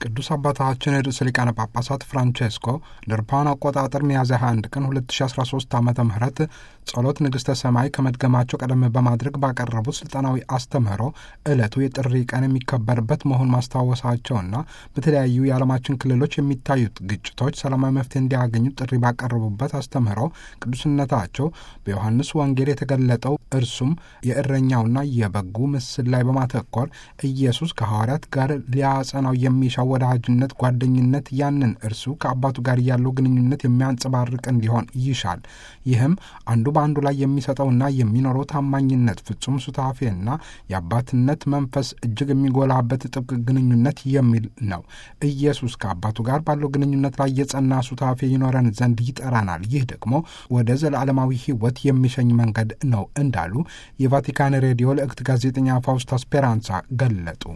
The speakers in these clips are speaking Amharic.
ቅዱስ አባታችን ርዕሰ ሊቃነ ጳጳሳት ፍራንቼስኮ ለአውሮፓውያን አቆጣጠር ሚያዝያ 21 ቀን 2013 ዓመተ ምህረት ጸሎት ንግሥተ ሰማይ ከመድገማቸው ቀደም በማድረግ ባቀረቡት ስልጣናዊ አስተምህሮ ዕለቱ የጥሪ ቀን የሚከበርበት መሆን ማስታወሳቸውና በተለያዩ የዓለማችን ክልሎች የሚታዩት ግጭቶች ሰላማዊ መፍትሄ እንዲያገኙ ጥሪ ባቀረቡበት አስተምህሮ ቅዱስነታቸው በዮሐንስ ወንጌል የተገለጠው እርሱም የእረኛውና የበጉ ምስል ላይ በማተኮር ኢየሱስ ከሐዋርያት ጋር ሊያጸናው የሚሻው ወዳጅነት፣ ጓደኝነት ያንን እርሱ ከአባቱ ጋር ያለው ግንኙነት የሚያንጸባርቅ እንዲሆን ይሻል። ይህም አንዱ በአንዱ ላይ የሚሰጠውና የሚኖረው ታማኝነት፣ ፍጹም ሱታፌና የአባትነት መንፈስ እጅግ የሚጎላበት ጥብቅ ግንኙነት የሚል ነው። ኢየሱስ ከአባቱ ጋር ባለው ግንኙነት ላይ የጸና ሱታፌ ይኖረን ዘንድ ይጠራናል። ይህ ደግሞ ወደ ዘላለማዊ ሕይወት የሚሸኝ መንገድ ነው እንዳሉ የቫቲካን ሬዲዮ ልዕክት ጋዜጠኛ ፋውስታ ስፔራንሳ ገለጡ።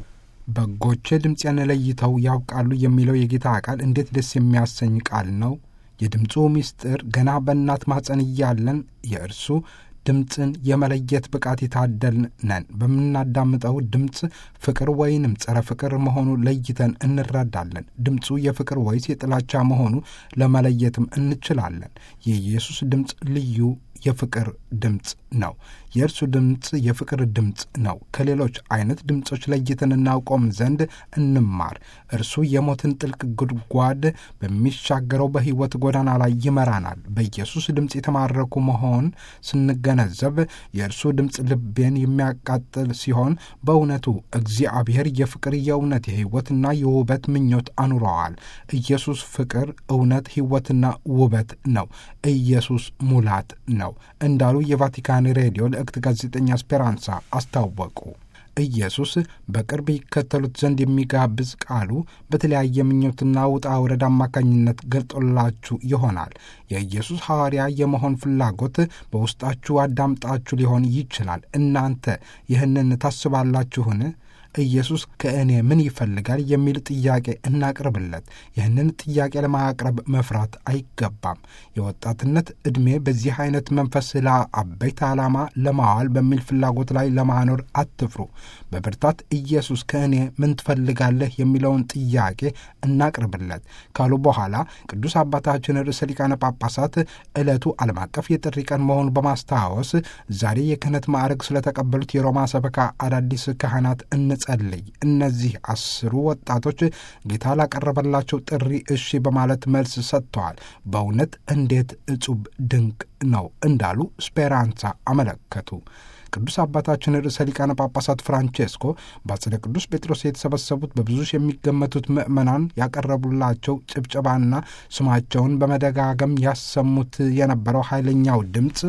በጎቼ ድምፄን ለይተው ያውቃሉ የሚለው የጌታ ቃል እንዴት ደስ የሚያሰኝ ቃል ነው! የድምፁ ምስጢር ገና በእናት ማኅፀን እያለን የእርሱ ድምፅን የመለየት ብቃት የታደልን ነን። በምናዳምጠው ድምፅ ፍቅር ወይንም ጸረ ፍቅር መሆኑ ለይተን እንረዳለን። ድምፁ የፍቅር ወይስ የጥላቻ መሆኑ ለመለየትም እንችላለን። የኢየሱስ ድምፅ ልዩ የፍቅር ድምፅ ነው። የእርሱ ድምፅ የፍቅር ድምፅ ነው። ከሌሎች አይነት ድምፆች ለይተን እናውቀውም ዘንድ እንማር። እርሱ የሞትን ጥልቅ ጉድጓድ በሚሻገረው በሕይወት ጎዳና ላይ ይመራናል። በኢየሱስ ድምፅ የተማረኩ መሆን ስንገነዘብ የእርሱ ድምፅ ልቤን የሚያቃጥል ሲሆን በእውነቱ እግዚአብሔር የፍቅር የእውነት የሕይወትና የውበት ምኞት አኑረዋል። ኢየሱስ ፍቅር፣ እውነት፣ ሕይወትና ውበት ነው። ኢየሱስ ሙላት ነው እንዳሉ የቫቲካን ሬዲዮ ልዕክት ጋዜጠኛ ስፔራንሳ አስታወቁ። ኢየሱስ በቅርብ ይከተሉት ዘንድ የሚጋብዝ ቃሉ በተለያየ ምኞትና ውጣ ውረድ አማካኝነት ገልጦላችሁ ይሆናል። የኢየሱስ ሐዋርያ የመሆን ፍላጎት በውስጣችሁ አዳምጣችሁ ሊሆን ይችላል። እናንተ ይህንን ታስባላችሁን? ኢየሱስ ከእኔ ምን ይፈልጋል የሚል ጥያቄ እናቅርብለት። ይህንን ጥያቄ ለማቅረብ መፍራት አይገባም። የወጣትነት ዕድሜ በዚህ አይነት መንፈስ ለአበይት ዓላማ ለማዋል በሚል ፍላጎት ላይ ለማኖር አትፍሩ። በብርታት ኢየሱስ ከእኔ ምን ትፈልጋለህ የሚለውን ጥያቄ እናቅርብለት ካሉ በኋላ ቅዱስ አባታችን ርዕሰ ሊቃነ ጳጳሳት ዕለቱ ዓለም አቀፍ የጥሪ ቀን መሆኑን በማስታወስ ዛሬ የክህነት ማዕረግ ስለተቀበሉት የሮማ ሰበካ አዳዲስ ካህናት ጸልይ። እነዚህ 10 ወጣቶች ጌታ ላቀረበላቸው ጥሪ እሺ በማለት መልስ ሰጥተዋል። በእውነት እንዴት እጹብ ድንቅ ነው እንዳሉ ስፔራንሳ አመለከቱ። ቅዱስ አባታችን ርዕሰ ሊቃነ ጳጳሳት ፍራንቼስኮ በአጽደ ቅዱስ ጴጥሮስ የተሰበሰቡት በብዙ የሚገመቱት ምዕመናን ያቀረቡላቸው ጭብጨባና ስማቸውን በመደጋገም ያሰሙት የነበረው ኃይለኛው ድምፅ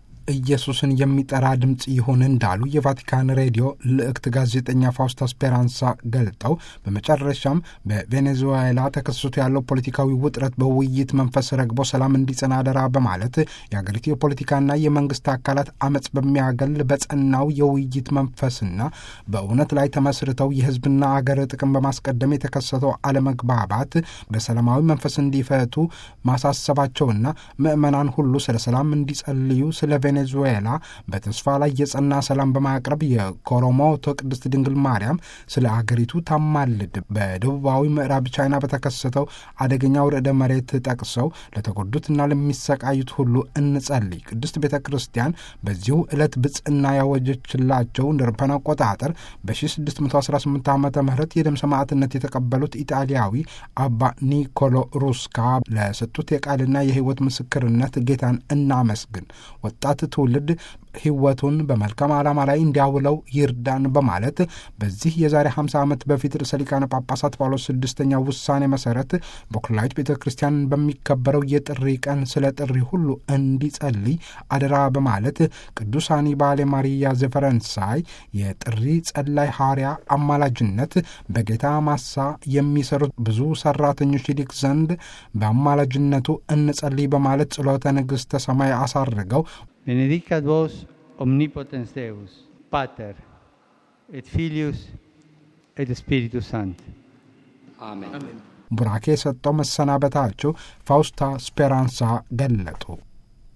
ኢየሱስን የሚጠራ ድምፅ ይሁን እንዳሉ የቫቲካን ሬዲዮ ልዕክት ጋዜጠኛ ፋውስታ ስፔራንሳ ገልጠው በመጨረሻም በቬኔዙዌላ ተከስቶ ያለው ፖለቲካዊ ውጥረት በውይይት መንፈስ ረግቦ ሰላም እንዲጸና አደራ በማለት የአገሪቱ የፖለቲካና የመንግስት አካላት አመፅ በሚያገል በጸናው የውይይት መንፈስና በእውነት ላይ ተመስርተው የሕዝብና አገር ጥቅም በማስቀደም የተከሰተው አለመግባባት በሰላማዊ መንፈስ እንዲፈቱ ማሳሰባቸውና ምዕመናን ሁሉ ስለ ሰላም እንዲጸልዩ ስለ ቬኔዙዌላ በተስፋ ላይ የጸና ሰላም በማቅረብ የኮሮሞቶ ቅድስት ድንግል ማርያም ስለ አገሪቱ ታማልድ፣ በደቡባዊ ምዕራብ ቻይና በተከሰተው አደገኛው ርዕደ መሬት ጠቅሰው ለተጎዱትና ለሚሰቃዩት ሁሉ እንጸልይ። ቅድስት ቤተ ክርስቲያን በዚሁ ዕለት ብጽዕና ያወጀችላቸው እንደ አውሮፓውያን አቆጣጠር በ1618 ዓመተ ምህረት የደም ሰማዕትነት የተቀበሉት ኢጣሊያዊ አባ ኒኮሎ ሩስካ ለሰጡት የቃልና የሕይወት ምስክርነት ጌታን እናመስግን። ወጣት ትውልድ ሕይወቱን በመልካም ዓላማ ላይ እንዲያውለው ይርዳን በማለት በዚህ የዛሬ 50 ዓመት በፊት ርዕሰ ሊቃነ ጳጳሳት ጳውሎስ 6ኛ ውሳኔ መሠረት በኩላዊት ቤተ ክርስቲያን በሚከበረው የጥሪ ቀን ስለ ጥሪ ሁሉ እንዲጸልይ አደራ በማለት ቅዱስ አኒባሌ ማሪያ ዘፈረንሳይ የጥሪ ጸላይ ሐዋርያ አማላጅነት በጌታ ማሳ የሚሰሩት ብዙ ሠራተኞች ይልቅ ዘንድ በአማላጅነቱ እንጸልይ በማለት ጸሎተ ንግሥተ ሰማይ አሳርገው Benedicat vos omnipotens Deus, Pater, et Filius, et Spiritus Sancti. Amen. ቡራኬ የሰጠው መሰናበታቸው ፋውስታ ስፔራንሳ ገለጡ።